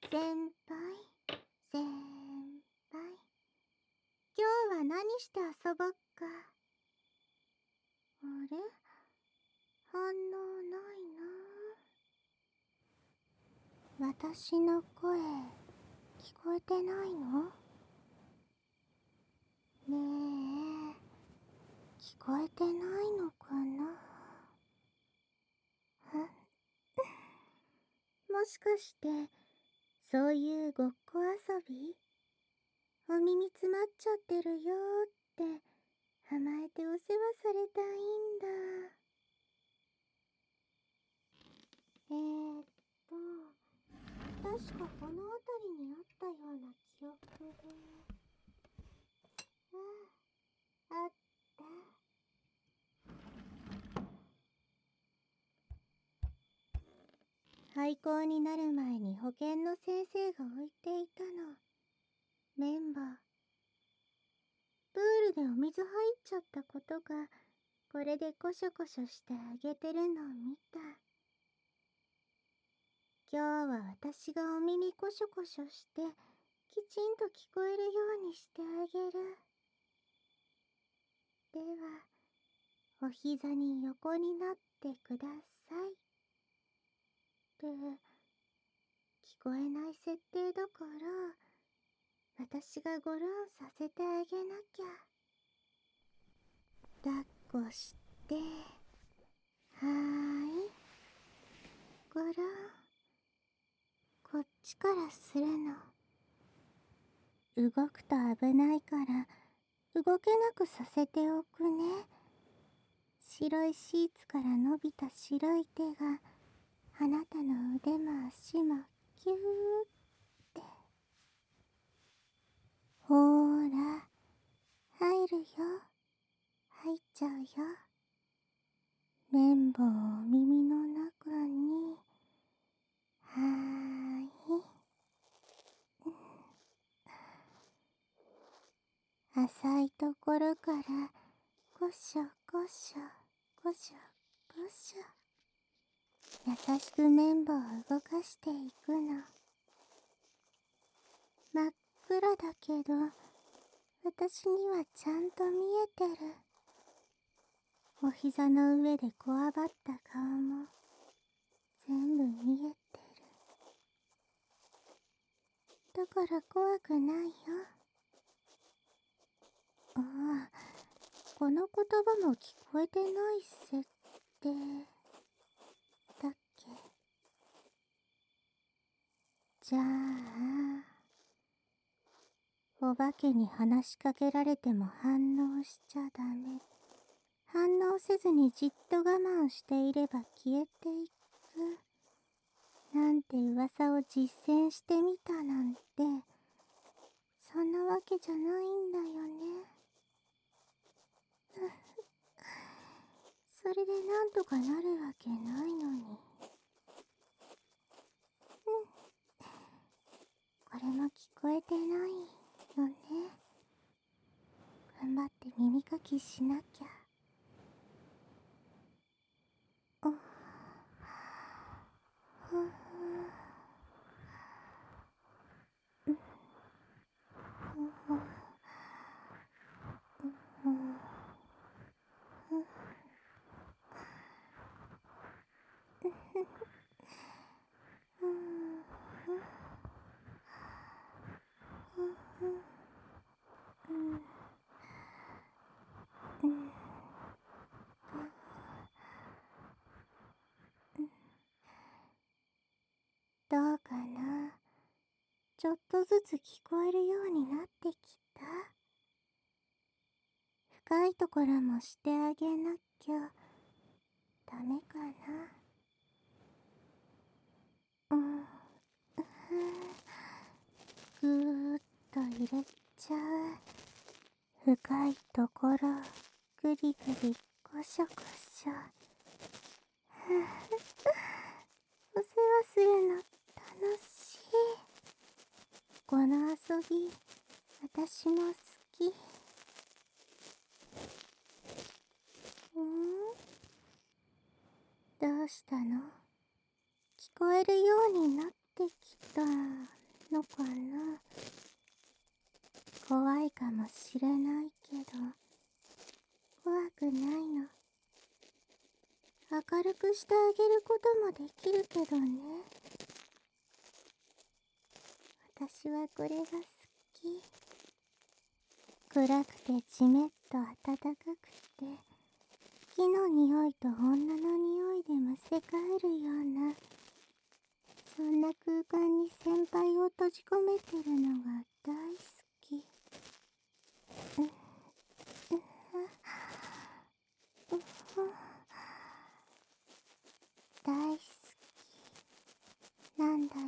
先輩、先輩。今日は何して遊ぼっか。あれ、反応ないな。私の声、聞こえてないの？ねえ、聞こえてないのかな？もしかして、そういうごっこ遊び？お耳詰まっちゃってるよーって甘えてお世話されたいんだ。確かこの辺りにあったような記憶で。あった。廃校になる前に保健の先生が置いていたの。綿棒。プールでお水入っちゃったことが、これでコショコショしてあげてるのを見た。今日は私がお耳コショコショして、きちんと聞こえるようにしてあげる。では、お膝に横になってください。って聞こえない設定だから、私がごろんさせてあげなきゃ。抱っこして、はーい。ごろん。こっちからするの。動くと危ないから、動けなくさせておくね。白いシーツから伸びた白い手が、あなたの腕も足もキューって。ほーら、入るよ。入っちゃうよ。綿棒を耳の中に。はーい。浅いところから、ゴショゴショ、ゴショゴショ。優しく綿棒を動かしていくの。真っ暗だけど、私にはちゃんと見えてる。お膝の上でこわばった顔も全部見えてる。だから怖くないよ。ああ、この言葉も聞こえてない設定だっけ。じゃあ、お化けに話しかけられても反応しちゃダメ。反応せずにじっと我慢していれば消えていく。なんて噂を実践してみたなんて、そんなわけじゃないんだよね。それでなんとかなるわけないのに。これも聞こえてないよね。頑張って耳かきしなきゃ。ふふどうかな。ちょっとずつ聞こえるようになってきた。深いところもしてあげなきゃダメかな。ぐーっと入れちゃう。深いところ、ぐりぐり、こしょこしょ。お世話するの楽しい。この遊び、私も好き。どうしたの？聞こえるようになってきたの。 のかな。怖いかもしれないけど、怖くないの。明るくしてあげることもできるけどね。私はこれが好き。暗くてじめっと暖かくて、木の匂いと女の匂いでむせ返るような、そんな空間に先輩を閉じ込めてるのが大好き。大好きなんだよ。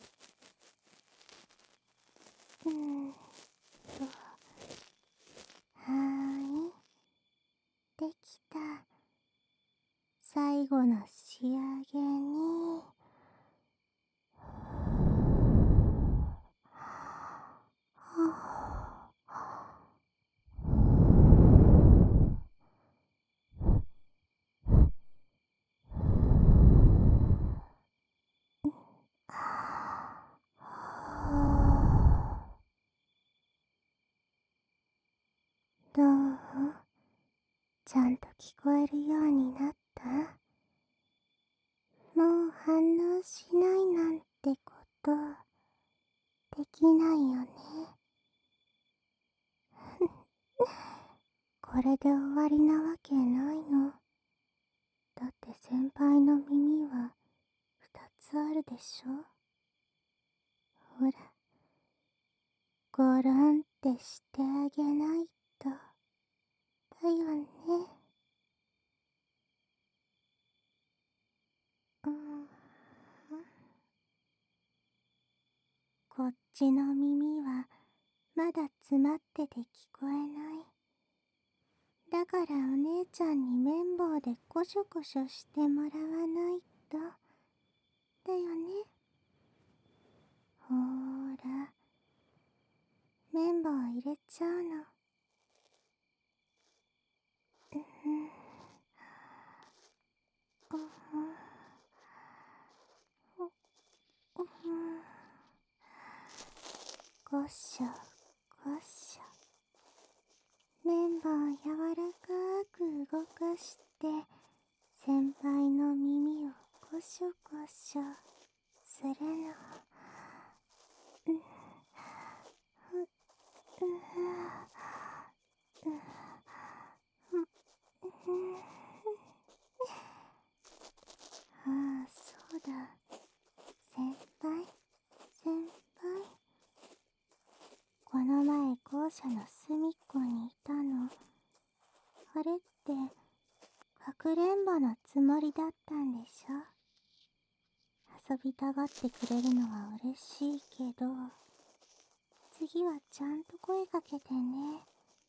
はーい。できた。最後の仕上げに。どう？ちゃんと聞こえるようになった？もう反応しないなんてことできないよね。これで終わりなわけないの。だって先輩の耳は2つあるでしょ。ほら、ゴロンってしてあげないと。だよね。こっちの耳はまだ詰まってて聞こえない。だからお姉ちゃんに綿棒でコショコショしてもらわないと。だよね。ほーら、綿棒入れちゃうの。ゴショゴショ。綿棒柔らかく動かして先輩の耳をゴショゴショするの。ああ、そうだ。先輩、先輩。この前校舎の隅っこにいたの。あれってかくれんぼのつもりだったんでしょ。遊びたがってくれるのは嬉しいけど、次はちゃんと声かけてね。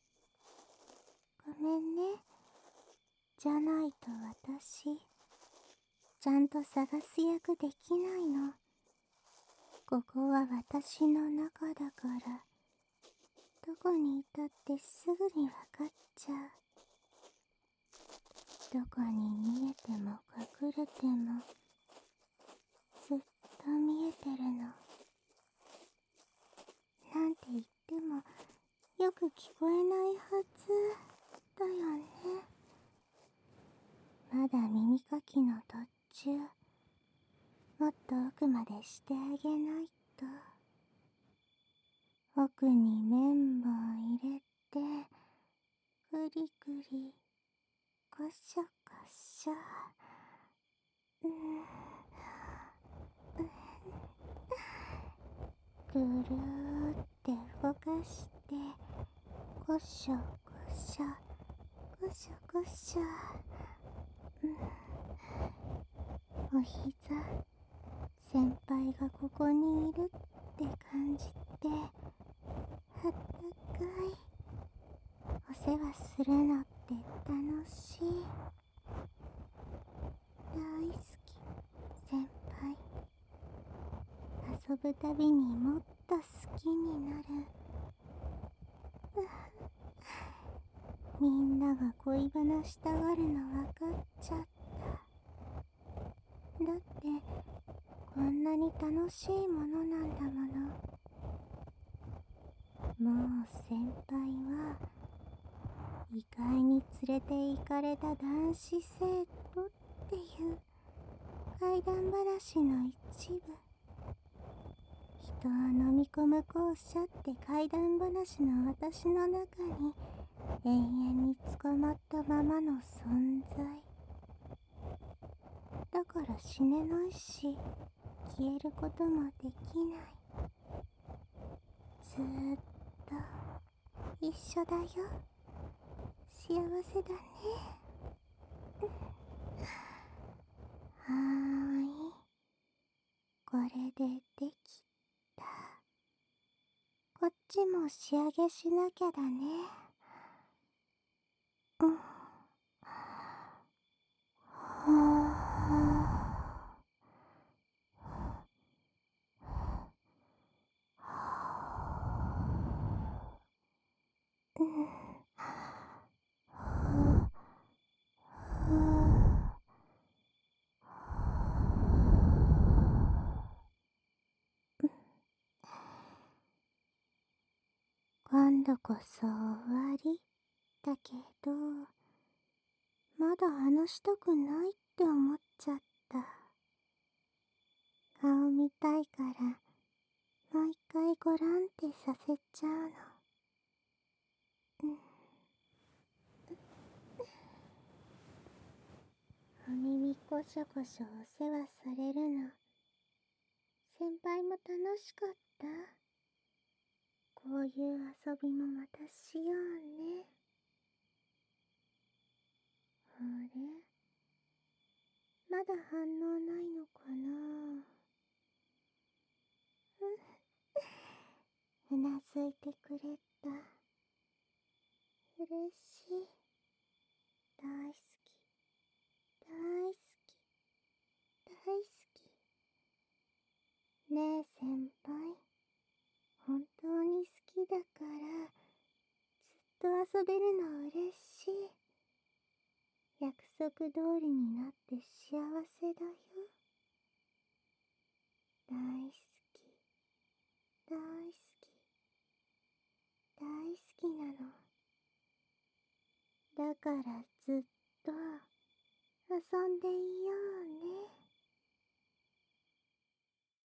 ごめんね。じゃないと私、ちゃんと探す役できないの。ここは私の中だから、どこにいたってすぐにわかっちゃう。どこに見えても隠れても、ずっと見えてるの。なんて言っても、よく聞こえないはずだよね。まだ耳かきの途中。もっと奥までしてあげないと。奥に綿棒入れて、ぐりぐり、こしょこしょ。ぐるーって動かして、こしょこしょ、こしょこしょ。お膝、先輩がここにいるって感じて、あったかい。お世話するのって楽しい。大好き、先輩。遊ぶたびにもっと好きになる。みんなが恋バナしたがるの分かっちゃった。だってこんなに楽しいものなんだもの。 もう先輩は異界に連れて行かれた男子生徒っていう怪談話の一部。人を飲み込む校舎って怪談話の私の中に永遠に捕まったままの存在だから死ねないし消えることもできない。ずーっと一緒だよ。幸せだね。はーい、これでできた。こっちも仕上げしなきゃだね。うん。今度こそ終わりだけど、まだ話したくないって思っちゃった。顔見たいからもう一回ごらんってさせちゃうの。お耳こしょこしょお世話されるの先輩も楽しかった。こういう遊びもまたしようね。あれ、まだ反応ないのかな。うなずいてくれた。嬉しい。大好き、大好き、大好き。ねえ先輩、本当に好きだからずっと遊べるの嬉しい。約束通りになって幸せだよ。大好き、大好き、大好きなの。だからずっと遊んでいよう